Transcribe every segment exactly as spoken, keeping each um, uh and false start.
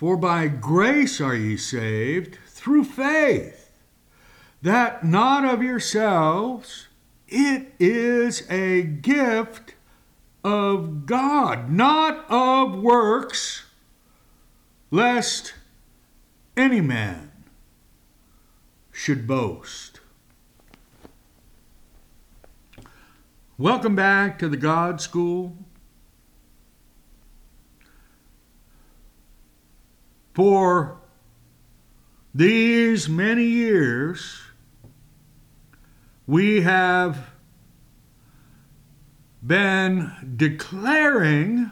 For by grace are ye saved, through faith, that not of yourselves, it is a gift of God, not of works, lest any man should boast. Welcome back to the God School. For these many years, we have been declaring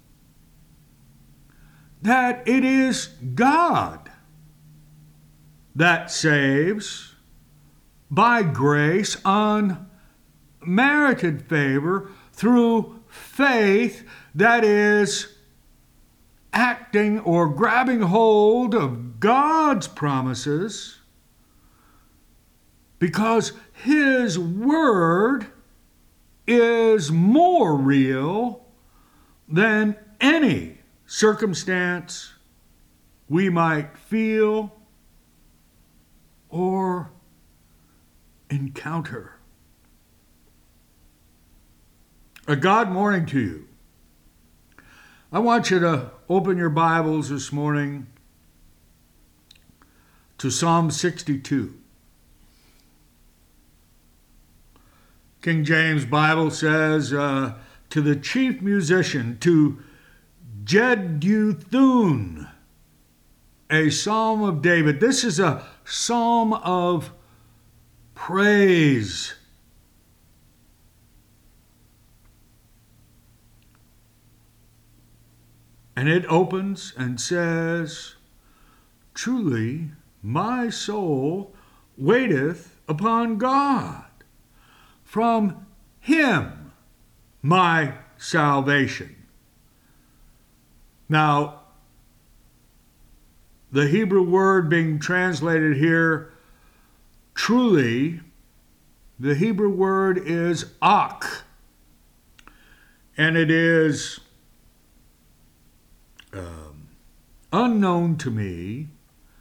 that it is God that saves by grace, unmerited favor, through faith, that is, acting or grabbing hold of God's promises, because His Word is more real than any circumstance we might feel or encounter. A God morning to you. I want you to open your Bibles this morning to Psalm sixty-two. King James Bible says, uh, to the chief musician, to Jeduthun, a psalm of David. This is a psalm of praise. And it opens and says, truly my soul waiteth upon God. From Him my salvation. Now, the Hebrew word being translated here, truly, the Hebrew word is ak. And it is um, unknown to me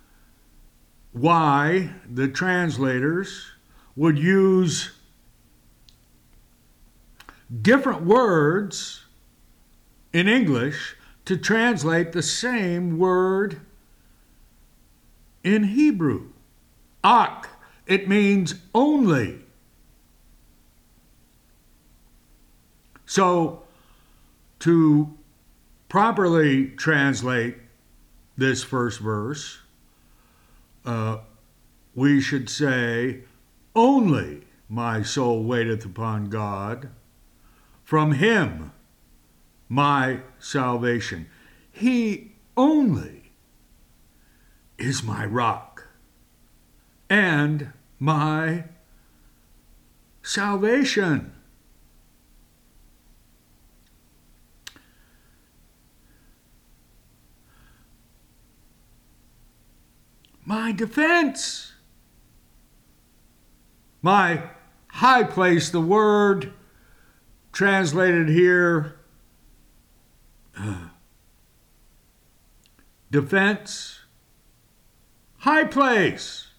why the translators would use different words in English to translate the same word in Hebrew. Ak, it means only. So, to properly translate this first verse, uh, we should say, only my soul waiteth upon God. From Him my salvation. He only is my rock and my salvation. My defense. My high place, the word translated here, uh, defense, high place.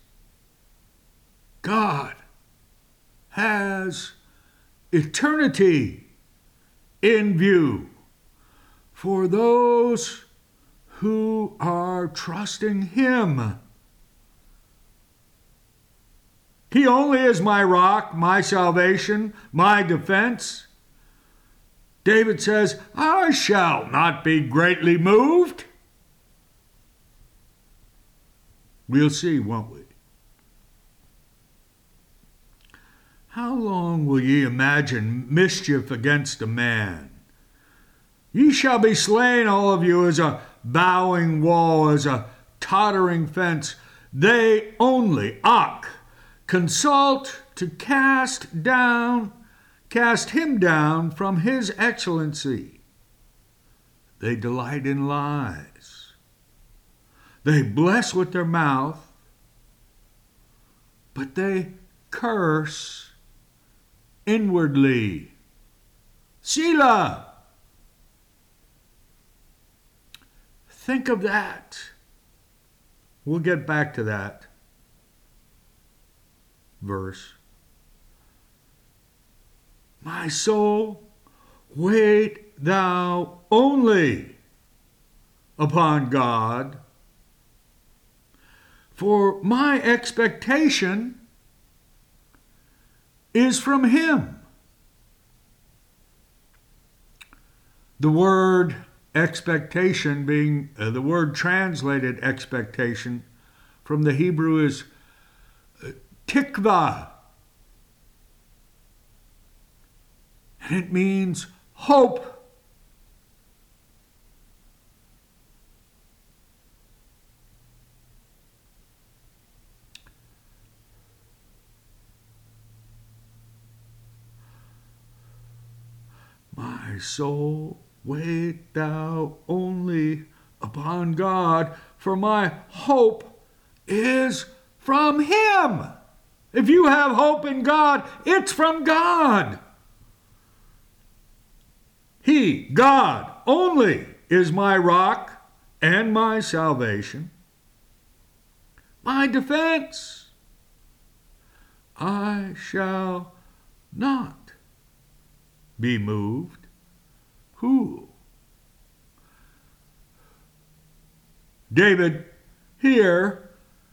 God has eternity in view for those who are trusting Him. He only is my rock, my salvation, my defense. David says, I shall not be greatly moved. We'll see, won't we? How long will ye imagine mischief against a man? Ye shall be slain, all of you, as a bowing wall, as a tottering fence. They only, ak, consult to cast down Cast him down from his excellency. They delight in lies. They bless with their mouth, but they curse inwardly. Selah. Think of that. We'll get back to that verse. My soul, wait thou only upon God, for my expectation is from him. The word expectation being, uh, the word translated expectation from the Hebrew is uh, tikva. And it means hope. My soul, wait thou only upon God, for my hope is from him. If you have hope in God, it's from God. He, God, only is my rock and my salvation, my defense. I shall not be moved. Who? David here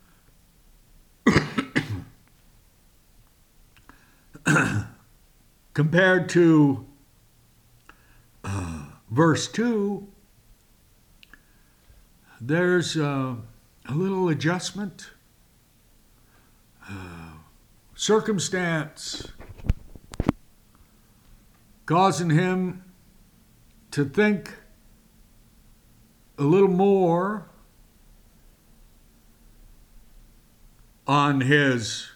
compared to uh, verse two, there's uh, a little adjustment, uh, circumstance causing him to think a little more on his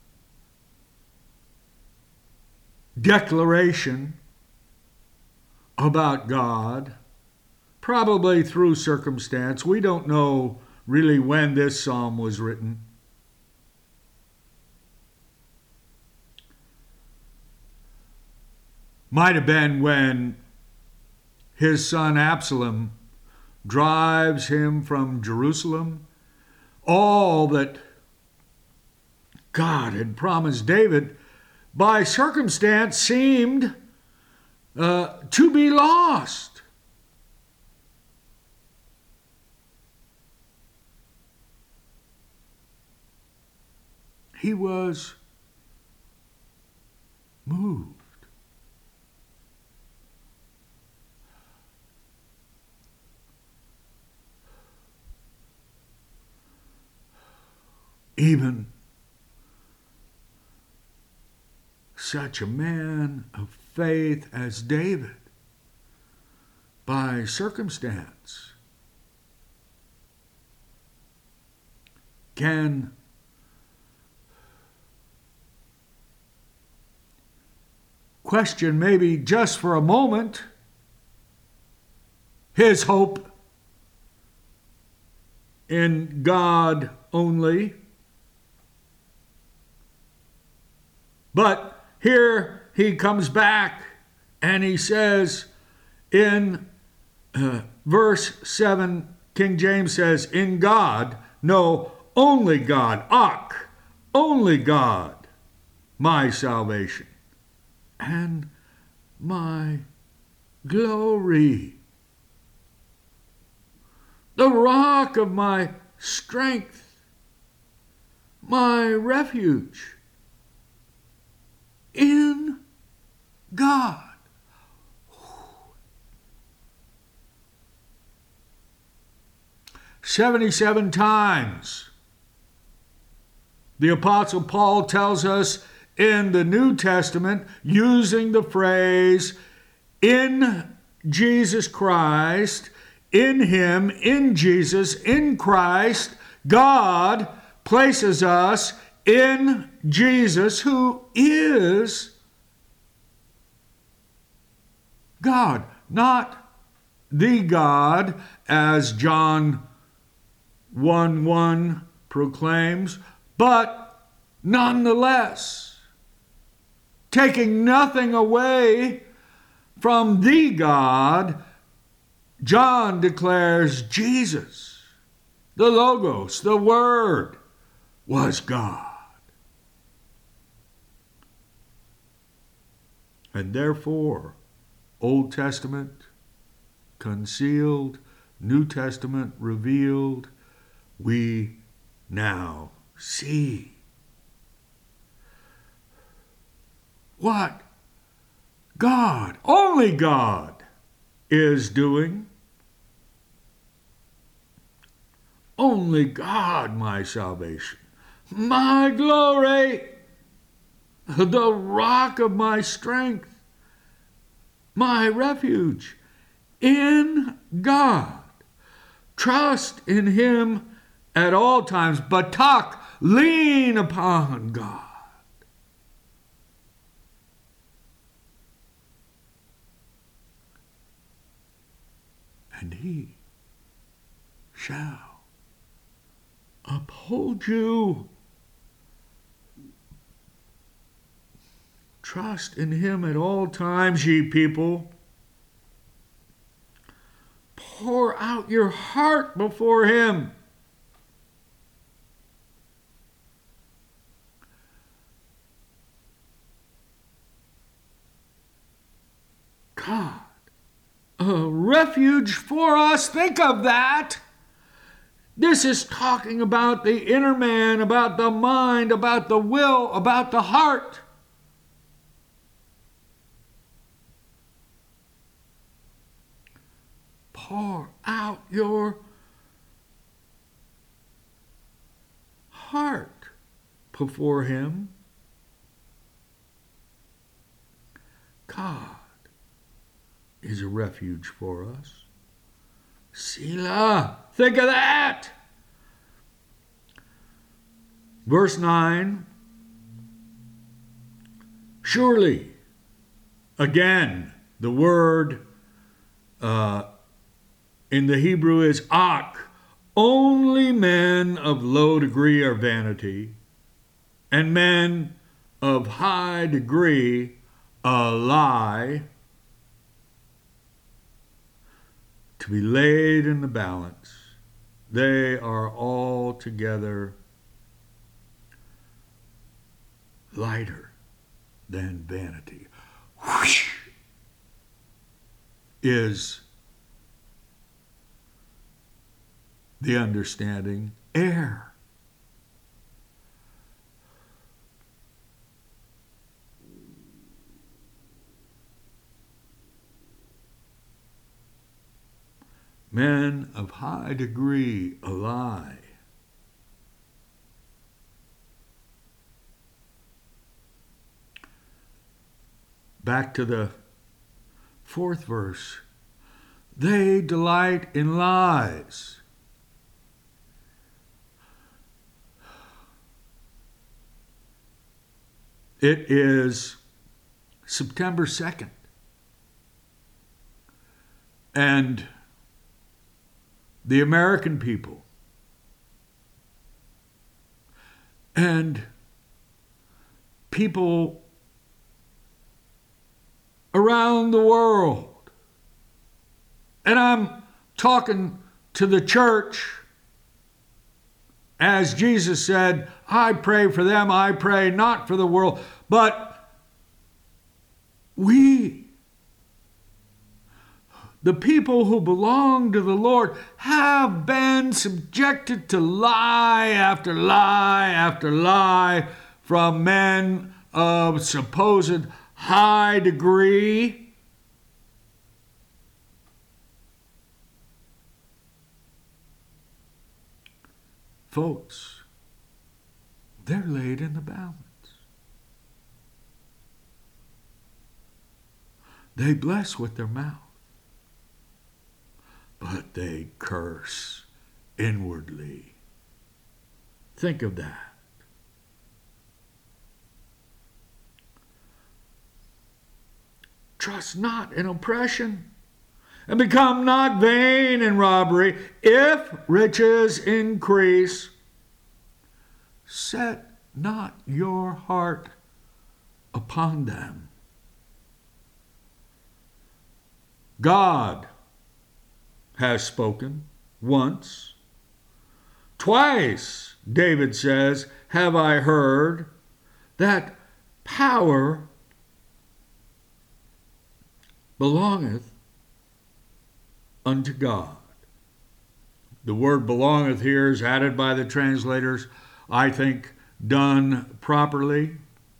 declaration about God, probably through circumstance. We don't know really when this psalm was written. Might have been when his son Absalom drives him from Jerusalem. All that God had promised David by circumstance seemed uh, to be lost. He was moved. Even such a man of faith as David, by circumstance, can question, maybe just for a moment, his hope in God only. But here he comes back and he says in uh, verse seven, King James says, in God, no, only God, ak, only God, my salvation and my glory, the rock of my strength, my refuge. In God. seventy-seven times the Apostle Paul tells us in the New Testament, using the phrase, in Jesus Christ, in him, in Jesus, in Christ, God places us in Jesus, who is God. Not the God, as John one one proclaims, but nonetheless, taking nothing away from the God, John declares Jesus, the Logos, the Word, was God. And therefore, Old Testament concealed, New Testament revealed, we now see. What God, only God, is doing. Only God, my salvation, my glory, the rock of my strength, my refuge, in God. Trust in Him at all times, but talk, lean upon God. And He shall uphold you. Trust in Him at all times, ye people. Pour out your heart before Him. God, a refuge for us. Think of that. This is talking about the inner man, about the mind, about the will, about the heart. Pour out your heart before Him. God is a refuge for us. Selah, think of that. Verse nine. Surely, again, the word uh, in the Hebrew is ak. Only men of low degree are vanity, and men of high degree a lie, to be laid in the balance. They are altogether lighter than vanity. Whoosh, is the understanding air. Men of high degree a lie. Back to the fourth verse. They delight in lies. It is September second. And the American people and people around the world, and I'm talking to the church, as Jesus said, I pray for them, I pray not for the world, but we, the people who belong to the Lord, have been subjected to lie after lie after lie from men of supposed high degree. Folks, they're laid in the balance. They bless with their mouth, but they curse inwardly. Think of that. Trust not in oppression, and become not vain in robbery. If riches increase, set not your heart upon them. God has spoken once. Twice, David says, have I heard that power belongeth unto God. The word belongeth here is added by the translators, I think, done properly.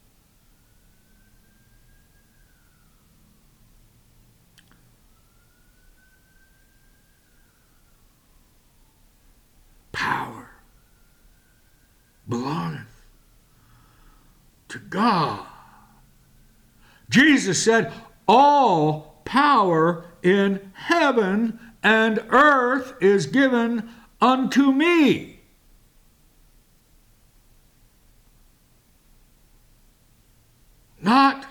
Power belongeth to God. Jesus said, all power in heaven and earth is given unto me. Not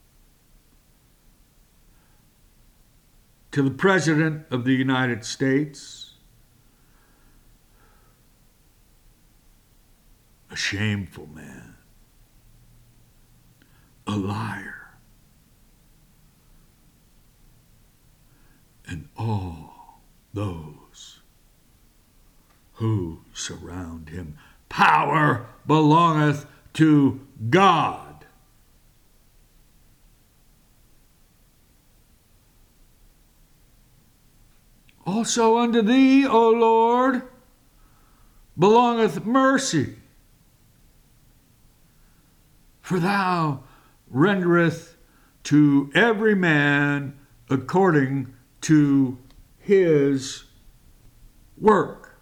to the President of the United States, a shameful man, a liar, and all those who surround him. Power belongeth to God. Also unto thee, O Lord, belongeth mercy, for thou rendereth to every man according to his work.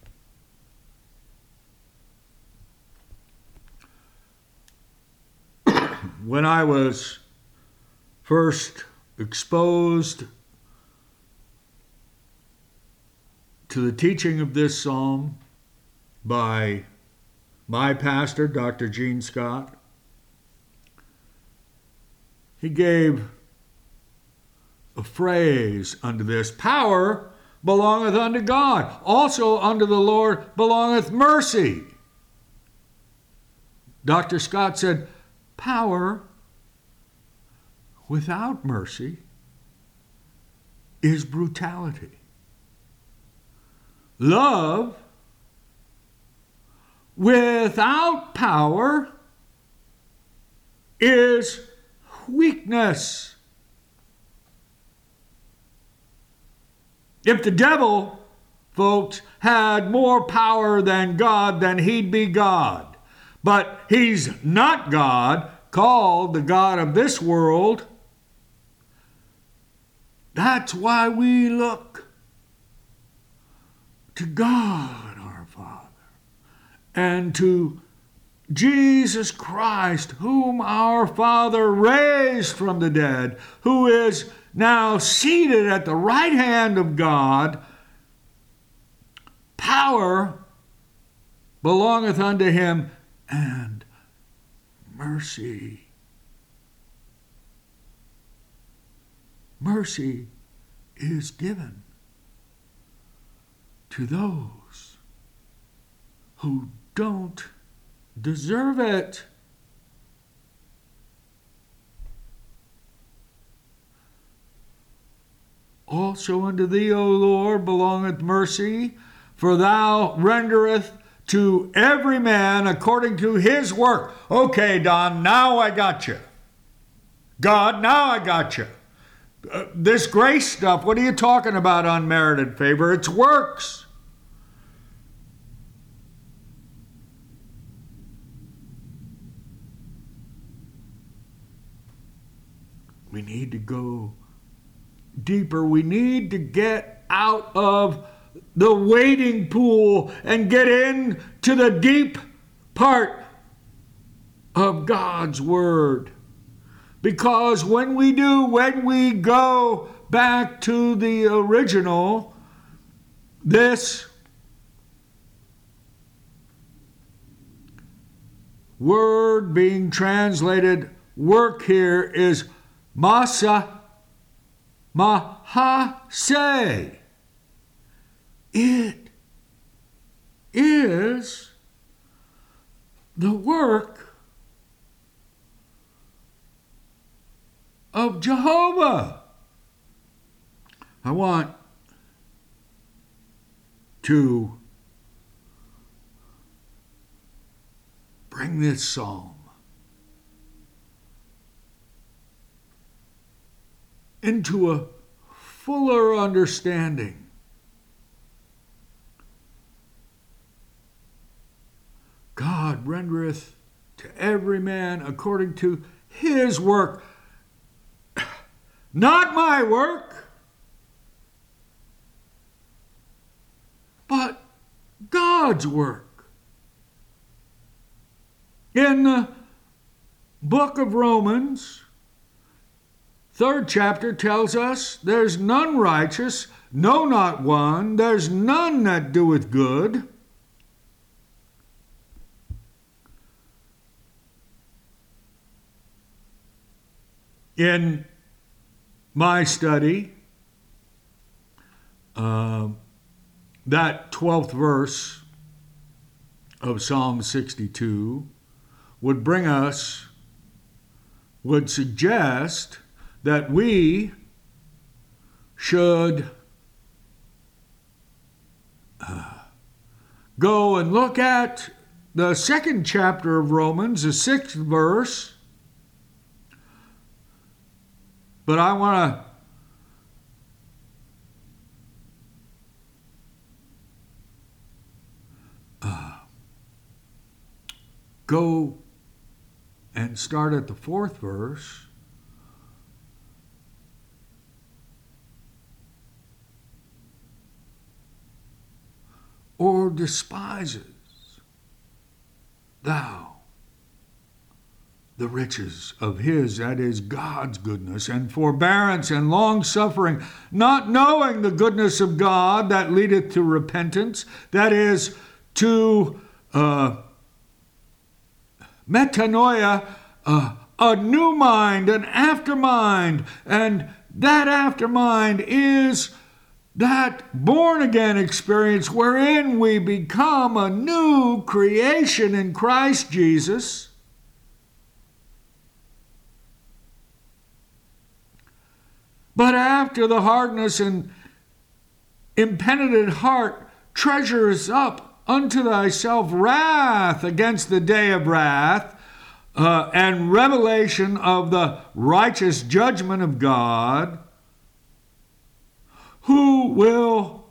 When I was first exposed to the teaching of this psalm by my pastor, Doctor Gene Scott, he gave a phrase unto this: power belongeth unto God. Also unto the Lord belongeth mercy. Doctor Scott said, power without mercy is brutality. Love without power is weakness. If the devil, folks, had more power than God, then he'd be God. But he's not God, called the God of this world. That's why we look to God our Father and to Jesus Christ, whom our Father raised from the dead, who is now seated at the right hand of God. Power belongeth unto him, and mercy. Mercy is given to those who don't deserve it. Also unto thee, O Lord, belongeth mercy, for thou rendereth to every man according to his work. Okay, Don, now I got you. God, now I got you. Uh, this grace stuff, what are you talking about, unmerited favor? It's works. We need to go deeper. We need to get out of the wading pool and get into the deep part of God's Word. Because when we do, when we go back to the original, this word being translated work here is masa mahase. It is the work of Jehovah. I want to bring this psalm into a fuller understanding God rendereth to every man according to his work. Not my work, but God's work. In the book of Romans, third chapter tells us, there's none righteous, no, not one. There's none that doeth good. In my study, uh, that twelfth verse of Psalm sixty-two would bring us, would suggest that we should uh, go and look at the second chapter of Romans, the sixth verse. But I want to uh, go and start at the fourth verse. Or despises thou the riches of his, that is God's goodness, and forbearance and long-suffering, not knowing the goodness of God that leadeth to repentance, that is to uh, metanoia, uh, a new mind, an aftermind, and that aftermind is that born-again experience wherein we become a new creation in Christ Jesus. But after the hardness and impenitent heart treasures up unto thyself wrath against the day of wrath, uh, and revelation of the righteous judgment of God, who will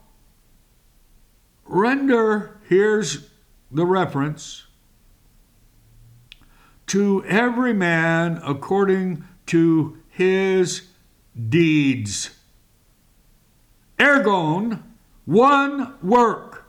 render, here's the reference, to every man according to his deeds. Ergon, one work.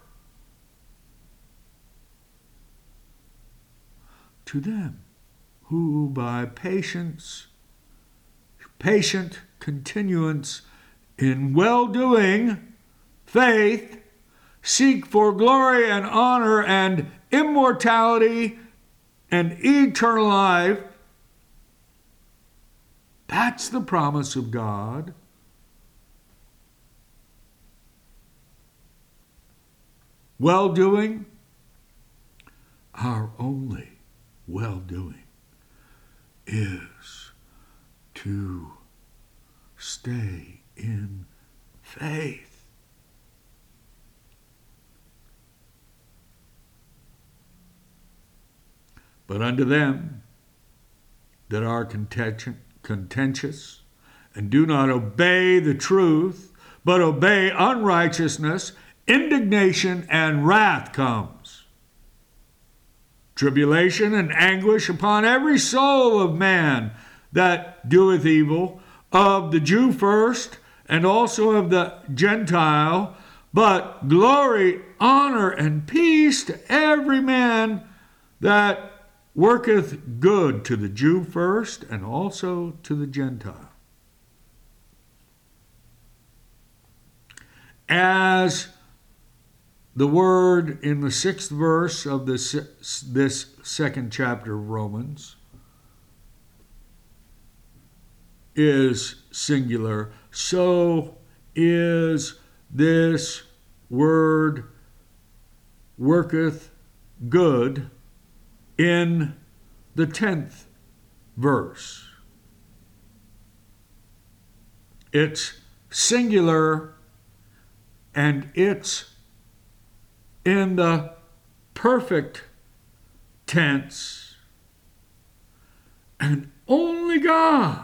To them who by patience, patient continuance in well-doing, faith, seek for glory and honor and immortality and eternal life. That's the promise of God. Well-doing, our only well-doing is to stay in faith. But unto them that are contention, contentious and do not obey the truth, but obey unrighteousness, indignation and wrath comes. Tribulation and anguish upon every soul of man that doeth evil, of the Jew first, and also of the Gentile, but glory, honor, and peace to every man that worketh good, to the Jew first, and also to the Gentile. As the word in the sixth verse of this, this second chapter of Romans is singular, so is this word worketh good in the tenth verse. It's singular and it's in the perfect tense. And only God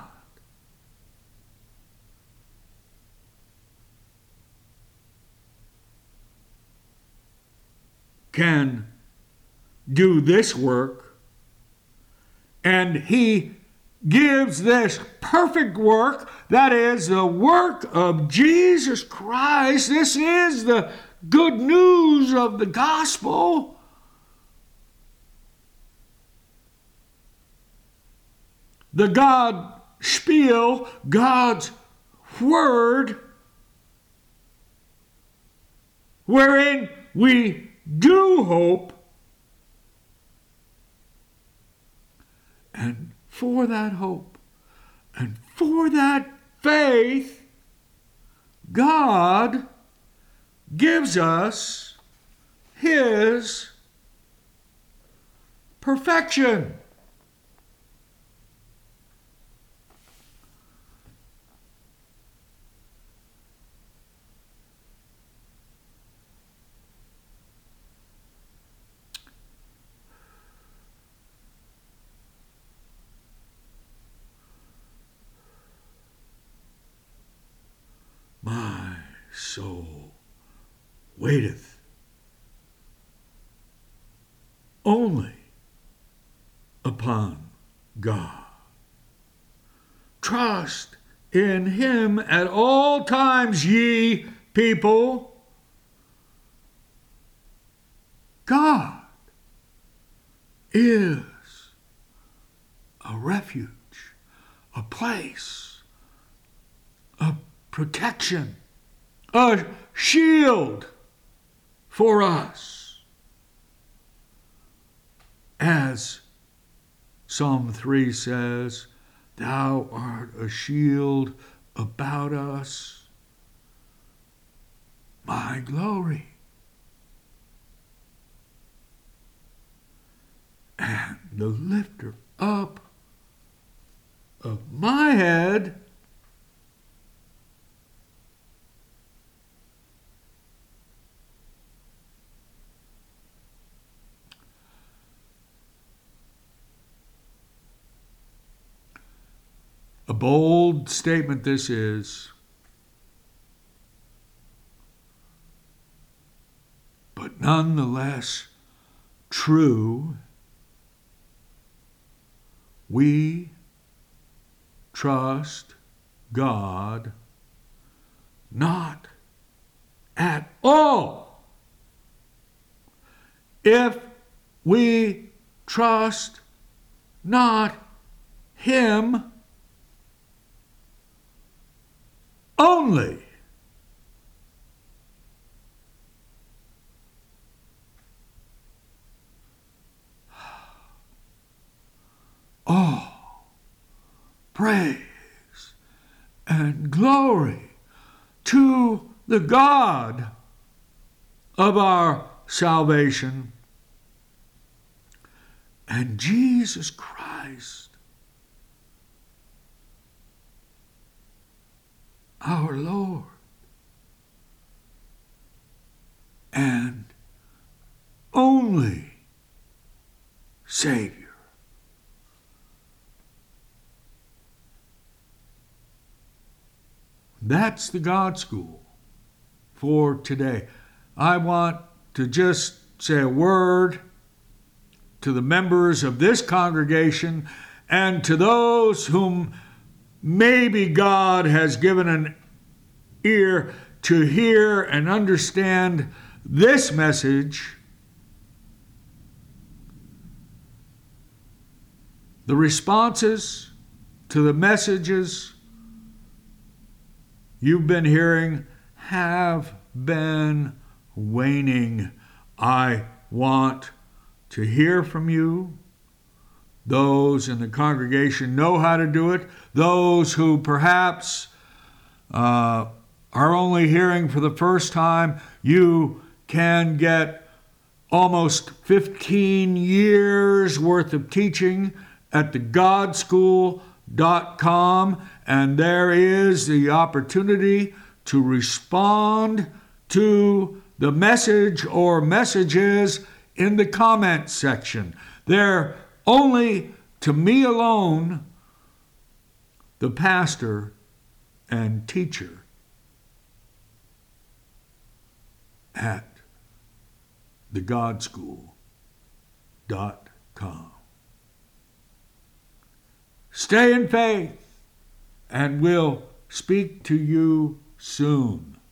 can do this work, and he gives this perfect work, that is the work of Jesus Christ. This is the good news of the gospel. The God spiel, God's word, wherein we do hope. And for that hope and for that faith, God gives us his perfection. My soul waiteth only upon God. Trust in him at all times, ye people. God is a refuge, a place, a protection, a shield for us. As Psalm three says, thou art a shield about us, my glory. And the lifter up of my head. A bold statement this is, but nonetheless true. We trust God not at all. If we trust not him only. All praise and glory to the God of our salvation and Jesus Christ, our Lord and only Savior. That's the God School for today. I want to just say a word to the members of this congregation and to those whom maybe God has given an ear to hear and understand this message. The responses to the messages you've been hearing have been waning. I want to hear from you. Those in the congregation know how to do it. Those who perhaps uh, are only hearing for the first time, you can get almost fifteen years worth of teaching at the god school dot com, and there is the opportunity to respond to the message or messages in the comment section. They're only to me alone, the pastor and teacher at the god school dot com. Stay in faith, and we'll speak to you soon.